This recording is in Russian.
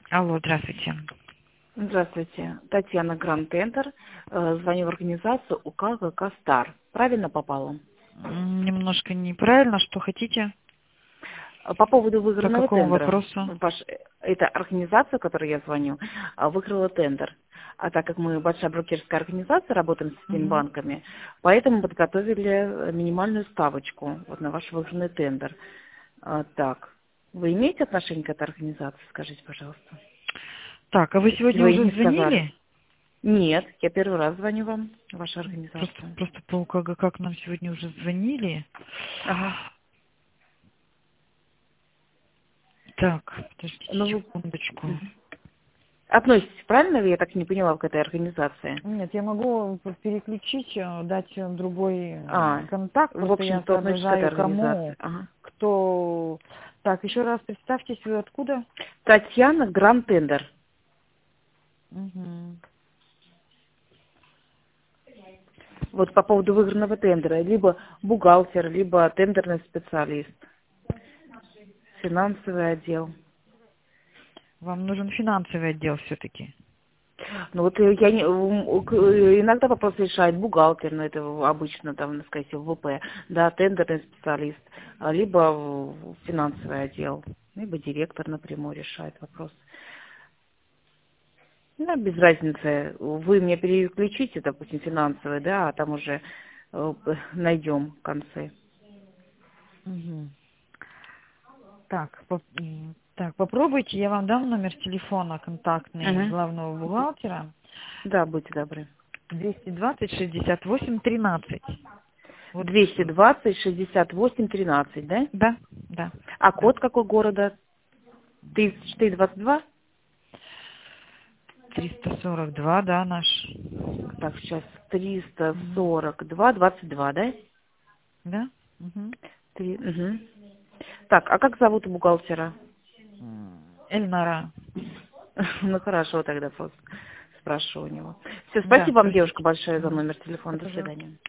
Алло, здравствуйте. Здравствуйте. Татьяна Гранд Тендер. Звоню в организацию УК ГК «Стар». Правильно попала? Немножко неправильно, что хотите? По поводу По выигранного какому тендера. вопросу? Это организация, которой я звоню, выиграла тендер. А так как мы большая брокерская организация, работаем с этими Мгм. банками, поэтому подготовили минимальную ставочку вот на ваш выигранный тендер. Так, вы имеете отношение к этой организации, скажите, пожалуйста? Так, а вы Или сегодня вы уже не сказали? звонили? Нет, я первый раз звоню вам, в вашу Просто, организацию. просто по УКГ как нам сегодня уже звонили. Ага. Так, подождите Ну, вы секундочку. относитесь, правильно ли я так не поняла, к этой организации? Нет, я могу переключить, дать другой А, контакт, в просто я общем-то, относитесь к этой соображаю, организации. кому, Ага. кто... Так, еще раз представьтесь, вы откуда? Татьяна Гранд Тендер. Мгм. Вот по поводу выигранного тендера. Либо бухгалтер, либо тендерный специалист. Финансовый отдел. Вам нужен финансовый отдел все-таки. Ну вот я не, иногда вопрос решает бухгалтер, но это обычно там, так сказать, в ВП, да, тендерный специалист, либо финансовый отдел, либо директор напрямую решает вопрос. Ну, без разницы, вы мне переключите, допустим, финансовый, да, а там уже найдем концы. Мгм. Так, так, попробуйте, я вам дам номер телефона контактный Угу. главного бухгалтера. Да, будьте добры. 220-68-13. Вот, 220-68-13, да? да, да, А да. код какой города? 3422? 342, да, наш. Так, сейчас Мгм. 342, 22, да? Да? Мгм. Мгм. Так, а как зовут бухгалтера? Эльнара. Ну, хорошо, тогда просто спрошу у него. Все, Да, спасибо вам, девушка, простите. большое за Мгм. номер телефона. Да, До пожалуйста. свидания.